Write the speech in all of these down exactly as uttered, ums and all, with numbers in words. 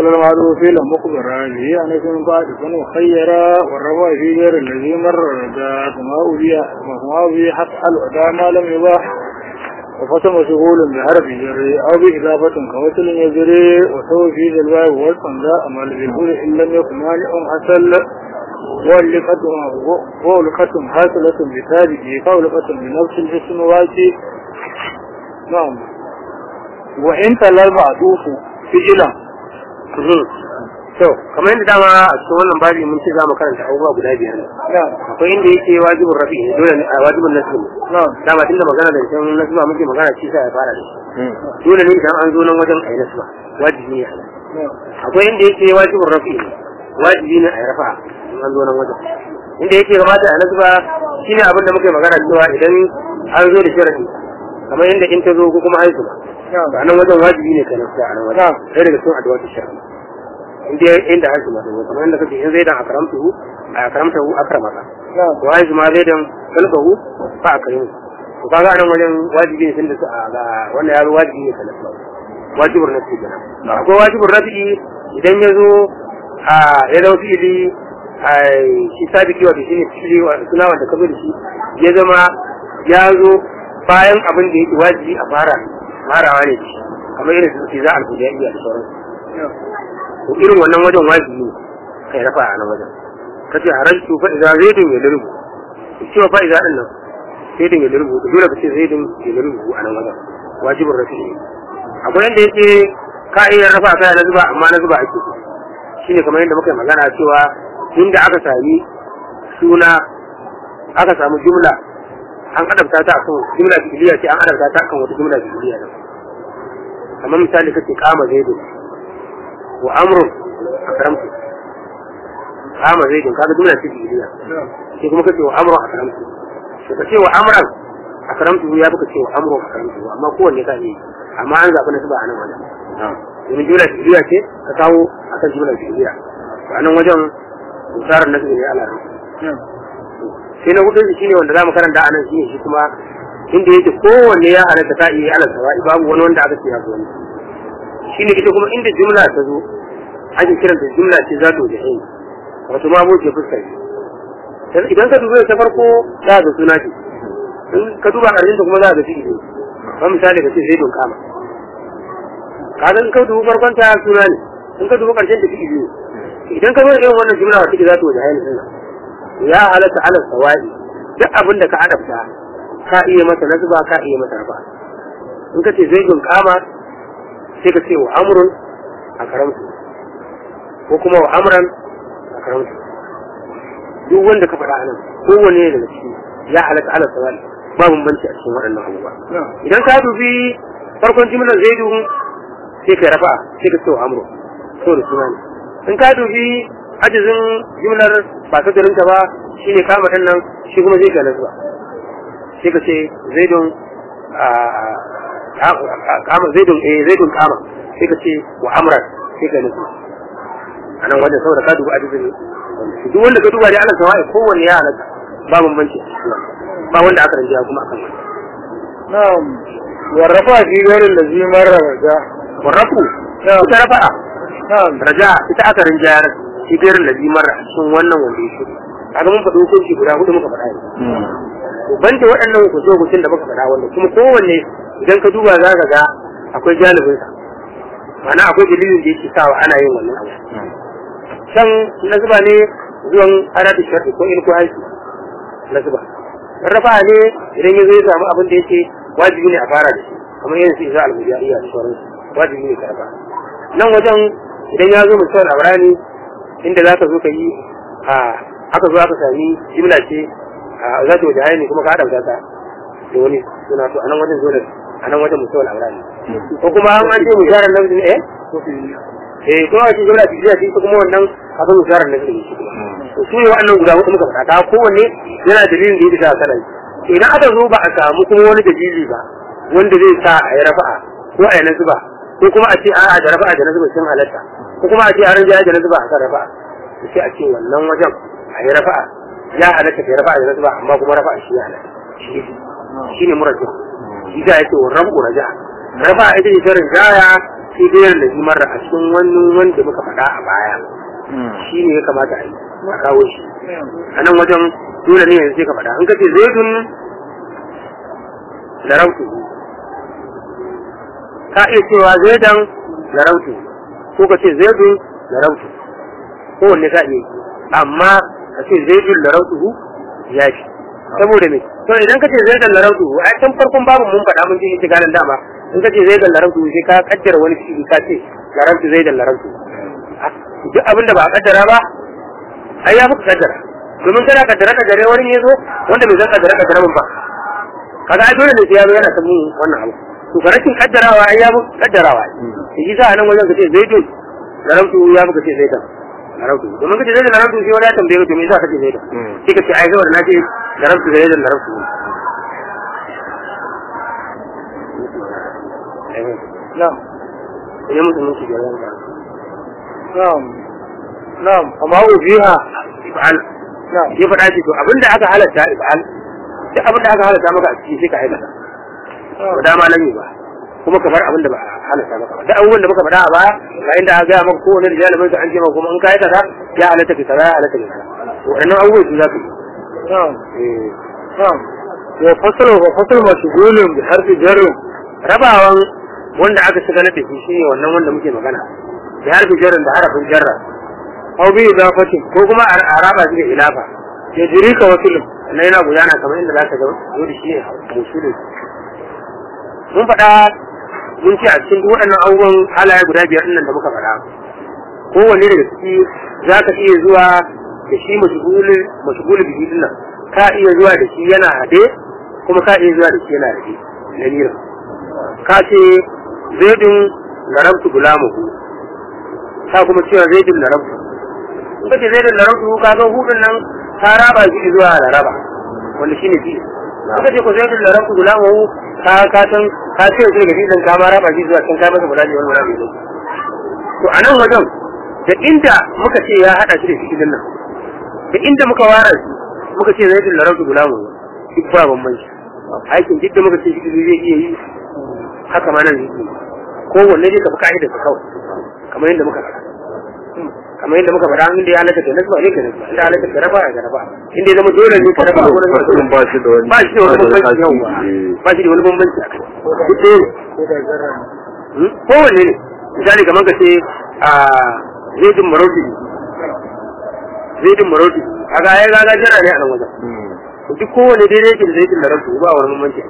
المعروف لمخبرا به عن اسم بعد كن خيرا والرفع في غير الذي مر رجاء ما أولي ما أولي حق الأداء ما لم يباح وفتى مشغول بحرف جري أو بإضافة كمثل يجري وسوى في الواو والصنداء أما بالقول إن لم يكن مانع حصل وولقة حاصلة بتابعه فولقة بنفس الاسم واجي. نعم. وإن تلا المعطوف فعلا. to kamar yadda dama a cikin wannan babi mun ce za mu karanta abubuwa guda biyar ne akwai inda yake wajibin rafi ne dole ne a wajibin nasu ne dama tunda magana da cikin nasu ba muke magana shi sai ya fara da shi dole ne idan an zo nan wajen ayi nasu ba wajibi ne akwai inda yake wajibin rafi ne wajibi ne ayi rafa an zo nan wajen inda yake gabata a nasu ba shine abin da muke magana cewa idan an zo da sharadi kamar yadda in ta zo ko kuma haihu ba a nan wajen wajibi ne kai nasu a nan wajen sai daga cikin addu'a ta sharadi inda inda haihu ma da kamar yadda kake in zai dan akramtuhu akramtuhu akramaka wa haihu ma zai dan kalbahu fa akrimu to kaga a nan wajen wajibi ne tunda ga wannan yaro wajibi ne kai nasu wajibur nasu kenan akwai wajibur rafi idan ya zo a ya zama fi'ili shi sabiki wato shine fi'ili suna wanda ka zo da shi ya zama ya zo bayan abin da yake wajibi a fara farawa ne kamar irin su za a alfuja iya da sauran to irin wannan wajen wajibi ne kai rafa a nan wajen kace harajtu fa idza zaidun ya lirbu cewa fa idza din nan zaidun ya lirbu dole ka ce zaidun ya lirbu a nan wajen wajibin rafi ne akwai yanda yake ka iya rafa kai na zuba amma na zuba ake so shine kamar yadda muka yi magana cewa inda aka sami suna aka samu jumla an adabta ta akan jumla fi'liya ce an adabta ta akan wata jumla fi'liya ne kamar misali kace kama zaidun wa amrun akramtu kama zaidun kaga jumla fi'liya sai kuma kace wa amrun akramtu to kace wa amran akramtu ya buka ce wa amrun akramtu amma kowanne ka yi amma an zabi nasaba a nan wajen domin jumla fi'liya ce ka kawo akan jumla fi'liya a nan wajen musarar nasu ne ala sai na hudu shine wanda zamu karanta anan shine shi kuma inda yake kowanne ya halatta ta iya ala sawa'i babu wani wanda aka ce ya zo ne shine ita kuma inda jumla ta zo ake kiranta jumla ce za ta jahi wato ma mu ke fuskar sai idan ka duba ta farko za ka suna ce in ka duba karshen ta kuma za ka fi'ili ba misali ka ce sai don kama kaga in ka duba farkon ta suna ne in ka duba karshen ta fi'ili idan ka zo irin wannan jumla wacce za ta waje hayin sunna ya halatta ala sawai duk abin da ka adabta ka iya masa nazba ka iya masa rafa in ka ce zaidun kama sai ka ce wa amrun akramtu ko kuma wa amran akramtu duk wanda ka faɗa anan kowanne daga ciki ya halatta ala sawai ba bambanci a cikin waɗannan abubuwa idan ka dubi farkon jumlar zaidun sai ka rafa sai ka ce wa amrun so da suna ne in ka dubi ajizin jumlar ba ta darinta ba shine kama din nan shi kuma zai ga nasu sai ka ce zaidun kama zaidun eh zaidun kama sai ka ce wa amran sai ka nasu anan wajen saboda ka dubi ajizin duk wanda ka duba dai ana sawa'i kowanne ya halatta ba bambanci ba wanda aka rinja kuma akan wani na'am warrafa fi gairin da zai marar raja warrafu ita rafa'a raja ita aka rinjayar shi gairin da zimar a cikin wannan wanda ya shiru kaga mun faɗi hukunci guda hudu muka faɗa yanzu to banda waɗannan hukuncin da muka faɗa wanda kuma kowanne idan ka duba za ka ga akwai janibin sa ma'ana akwai dalilin da yake sawa ana yin wannan abu can na zuba ne zuwan arati sharri ko ilku haiki na zuba rafa ne idan ya zo ya samu abin da yake wajibi ne a fara da shi kamar yin su isa al-mujahiyya da sauransu wajibi ne ka rafa nan wajen idan ya zo mutum a birane inda za ka zo ka yi a aka zo aka sami jimla ce a za ta wajen hayani kuma ka haɗa ta da wani suna to a nan wajen dole a nan wajen mutum a birane ko kuma an an ce musharar nan ne eh eh ko a ce jimla ce ce kuma wannan abin musharar nan ne shi kuma to su ne wa'annan guda hudu muka faɗa ta kowanne yana dalilin da yake da kana idan aka zo ba a samu kuma wani dalili ba wanda zai sa a yi rafa'a ko a yi nasu ba ko kuma a ce a'a da rafa'a da nasu sun halatta ko kuma a ce a rinjaya da nasu ba a kan rafa'a sai a ce wannan wajen a yi rafa'a ya halatta kai rafa'a da nasu ba amma kuma rafa'a shi ya halatta shi ne murajja shi za a ce wa rabu raja rafa ita ce ta rinjaya shi dai da shi marra a cikin wannan wanda muka faɗa a baya shi ne ya kamata a yi a kawo shi a nan wajen dole ne yanzu sai ka faɗa in ka ce zaidun larautu ka iya cewa zaidan larautu ko ka ce zaidun larautu kowanne ka iya amma ka ce zaidun larautu ya fi saboda me to idan ka ce zaidan larautu a can farkon babu mun faɗa mun ji ita ganin dama in ka ce zaidan larautu sai ka kaddara wani fi'ili ka ce larautu zaidan larautu duk abin da ba a kaddara ba ai ya fuka kaddara domin kana kaddara kaddare wani ne zo wanda bai zan kaddara kaddara mun ba kaga ai dole ne sai ya zo yana samun wannan abu to ga rashin kaddarawa ai ya fuka kaddarawa shi sa nan wajen ka ce zaidun larautu ya fuka ce zaidan larautu domin ka ce zaidan larautu sai wani ya tambaye ka to me yasa ka ce zaidan sai ka ce ai saboda na ce larautu zaidan larautu na'am idan mutum mun ci gaban ka na'am na'am amma ubiha ibal na'am ya faɗa ce to abinda aka halatta ibal duk abinda aka halatta maka a ciki sai ka aikata ba dama nan ba kuma ka bar abinda ba a halatta maka ba duk abubuwan da muka faɗa a baya ga inda aka gaya maka kowane da jalamin ka an ce maka kuma in ka aikata ya halatta ka kaza ya halatta ka kaza to wannan abubuwan su za ka yi na'am eh na'am wa fasalu wa fasalu mashghulun bi harfi jar rabawan wanda aka shiga na tafi shine wannan wanda muke magana da harfi jarrin da harafin jarra aw bi idafati ko kuma a raba shi da ilafa ya jirika wasilun na yana gudana kamar inda za ka ga zo da shi ne musulun mun faɗa mun ce a cikin duk waɗannan abubuwan halaye guda biyar ɗin nan da muka faɗa kowanne daga ciki za ka iya zuwa da shi mashigulin mashigulin bihi ɗin nan ka iya zuwa da shi yana haɗe kuma ka iya zuwa da shi yana haɗe lamira ka ce zaidun larabtu gulamuhu ka kuma cewa zaidun larabtu in ka ce zaidun larabtu ka ga hudun nan ta raba shi zuwa laraba wanda shine fi in ka ce ko zaidun larabtu gulamuhu ka ka san ka ce shi daga fi'ilin ka ma raba shi zuwa can ka masa gulaji wani wani ne to a nan wajen da inda muka ce ya haɗa shi da fi'ilin nan da inda muka ware shi muka ce zaidun larabtu gulamuhu duk ba bambanci aikin duk da muka ce shi zai iya yi haka ma nan zai yi kowanne dai ka fi ka'ida ka kawai kamar yadda muka faɗa kamar yadda muka faɗa inda ya halatta da nasba ne ka nasba inda halatta da raba ya raba inda ya zama dole ne ka raba wurin fasalun ba shi da wani ba shi da wani bambanci yawa ba shi da wani bambanci a kai duk ɗaya ko da zarra ne kowanne ne misali kamar ka ce a zaidin marauti zaidin marauti a ga ya gaga jira ne a nan wajen duk kowanne daidai yake da zaidin marauti ba wani bambanci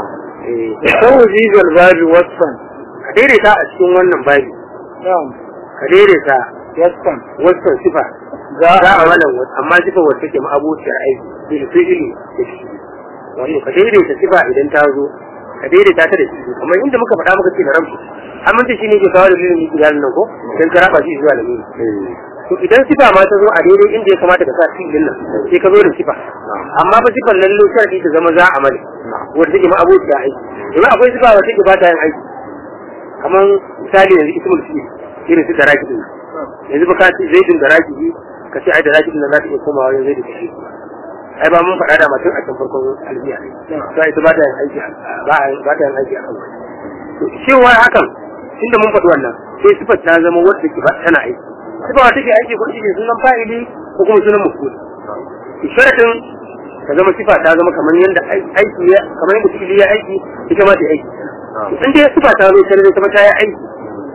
ya kawo zizal babi wasan ka daidaita a cikin wannan babi na'am ka daidaita wasan wasan sifa za za a a wannan amma sifa wacce ke ma'abociyar aiki da fi'ili da shi wato ka daidaita sifa idan ta zo ka daidaita ta da shi kamar inda muka faɗa muka ce da rabbi amince shi ne ke kawo da lilin miki ganin nan ko dan ka raba shi zuwa da mini to idan sifa ma ta zo a daidai inda ya kamata ka sa fi'ilin nan sai ka zo da sifa amma ba sifan nan lo sharadi ta zama za a mali wanda take ma'abociyar aiki domin akwai sifa wacce ke ba ta yin aiki kamar misali yanzu ismul fi'il irin su da raki din yanzu ba ka ce zaidin da raki ka ce ai da raki din za ta iya komawa wajen zaidin da shi ai ba mun faɗa da mutum a can farkon albiya sai ita ba ta yin aiki ba ba ta yin aiki a kan to shin wai hakan tunda mun faɗi wannan sai sifar ta zama wadda ke ba tana aiki sifa wata ke aiki ko take sunan fa'ili ko kuma sunan maf'ul isharatin ta zama sifa ta zama kamar yanda aiki ya kamar yanda fi'ili ya aiki ita ma ta aiki in dai sifa ta zo ta zama ta yi aiki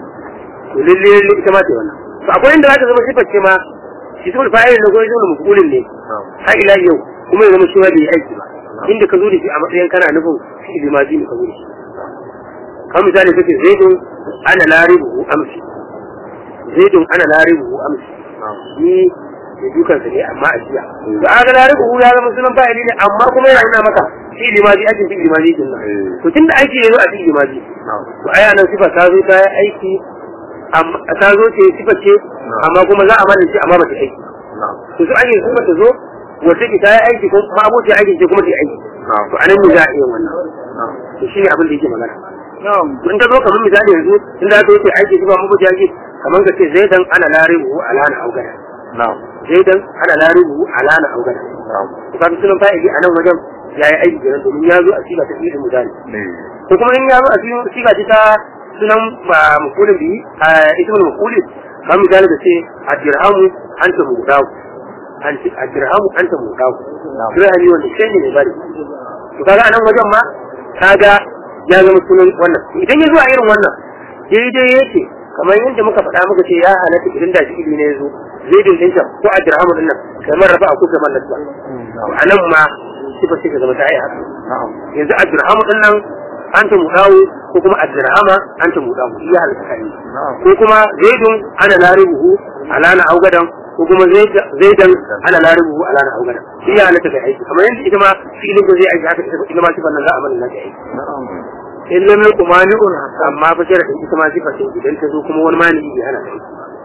to lalle lalle ita ma ta wannan to akwai inda za ta zama sifar ce ma shi saboda fa'ilin da goyi zuwa maf'ulin ne har ila yau kuma ya zama shi ma bai aiki ba inda ka zo da shi a matsayin kana nufin fi'ili ma ne ka zo da shi kamar misali kace zaidun ana laribu amsi zaidun ana laribu amsi ni da dukan sa ne amma a jiya to aga laribu ya zama sunan fa'ili ne amma kuma yana nuna maka fi'ili ma aikin fi'ili ma din nan to tunda aiki yazo a fi'ili ma to aya nan sifa ta zo ta aiki amma ta zo ce sifa ce amma kuma za a mana shi amma ba ta aiki to su ake sifa ta zo wata ke ta yi aiki ko ma abuci aiki ce kuma ta aiki to anan ne za a iya wannan to shi ne abin da yake magana in ka zo kamar misali yanzu in da ka yi aiki sifa ma abuci aiki kamar ka ce zaidan ana laribu alana augada zaidan ana laribu alana augada to ka sunan fa'ili a nan wajen ya yi aiki kenan domin ya zo a sifa ta fi'il mudari ko kuma in ya zo a cikin siga ta sunan ba maqulun bi a ismul maqulin kamar misali da ce adirhamu anta mudaw anti adirhamu anta mudaw dirhami wanda shi ne bari to kaga anan wajen ma kaga ya zama sunan wannan idan ya zo a irin wannan daidai yake kamar yadda muka faɗa muka ce ya halatta idan da shi ne yazo zai dinka ko adirhamu din nan kamar rafa ko kamar nasba anan ma sifa sai ka zama ta yi haka yanzu adirhamu din nan anta mudawu ko kuma adirhama anta mudawu ya halatta kai ko kuma zaidun ana laribuhu alana augadan ko kuma zaidan ana laribuhu alana augadan shi ya halatta kai aiki kamar yadda ita ma filin ko zai aiki haka ita ma sifan nan za a mana na aiki in lam yakun mani'un amma fa jira ita ma sifa ce idan ta zo kuma wani mani ya hana kai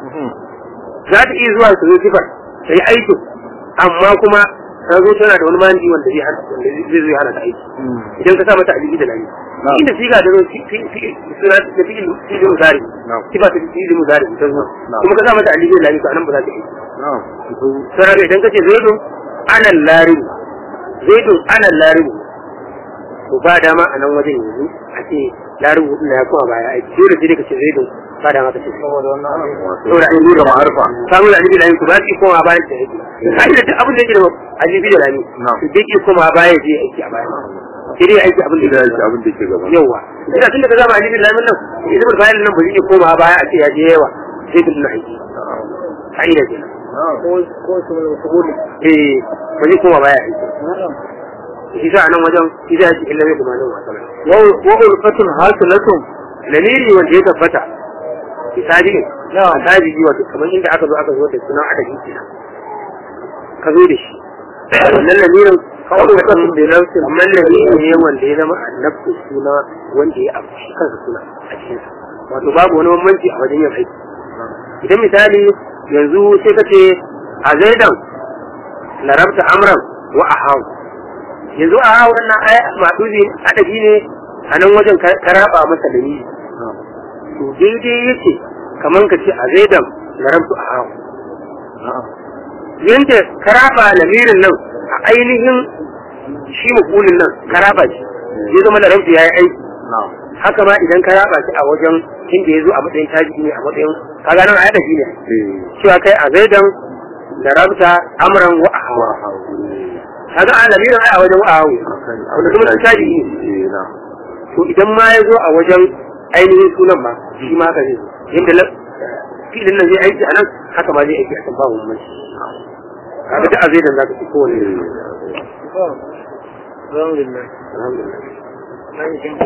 za ta iya zuwa ta zo sifar sai aiki amma kuma ta zo tana da wani mani wanda zai hana zai zai hana ta aiki idan ka sa mata alibi da lami inda siga da zo suna da fi'il fi'il mudari sifa ta fi'il mudari ta zo kuma ka sa mata alibi da lami to anan ba za ta aiki sai idan kace zaidun ana lari zaidun ana lari to ba dama a nan wajen yanzu a ce laribu din ya kuma baya aiki dole sai ka ce zaidun ba dama ka ce saboda wannan saboda an yi da ma'arfa samu da alibi da lami to ba ki koma bayan ta aiki kai da duk abin da yake da alibi da lami to dai ki koma baya je aiki a baya sai dai aiki abin da yake abin da yake gaba yawa idan tunda ka zama alibi da lami nan idan ba bayan nan ba zai koma baya a ce ya je yawa sai duk na aiki kai da kenan ko ko su ne su gudu eh ba zai koma baya aiki shi sa nan wajen shi da shi illa bai kuma nan wasa wa wa ulfatun hasilatun lamiri wanda ya tabbata misali na tabi wato kamar inda aka zo aka zo da sunan adadi kenan ka zo da shi wannan lamirin kawai da kan da nafsi amma lamiri ne wanda ya zama annabtu suna wanda ya abu shi kansa suna a cikin wato babu wani bambanci a wajen yin aiki idan misali yanzu sai ka ce a zaidan larabta amran wa ahaw yanzu a wannan aya madubi adabi ne a nan wajen karaba masa dalili to daidai yake kaman ka ce a zaidan larabtu a hawa yanda karaba lamirin nan a ainihin shi makulin nan karaba shi ya zama larabtu ya yi aiki haka ma idan karaba shi a wajen inda ya zo a matsayin taji ne a matsayin kaga nan a adabi ne cewa kai a zaidan larabta amran wa a hawa kaga a lamirin a wajen wa'awu wanda kuma su tabi ne to idan ma ya zo a wajen ainihin sunan ma shi ma haka ne yadda filin nan zai aiki a nan haka ma zai aiki a kan babu mai kaga da azai dan zaka ci kowane alhamdulillah alhamdulillah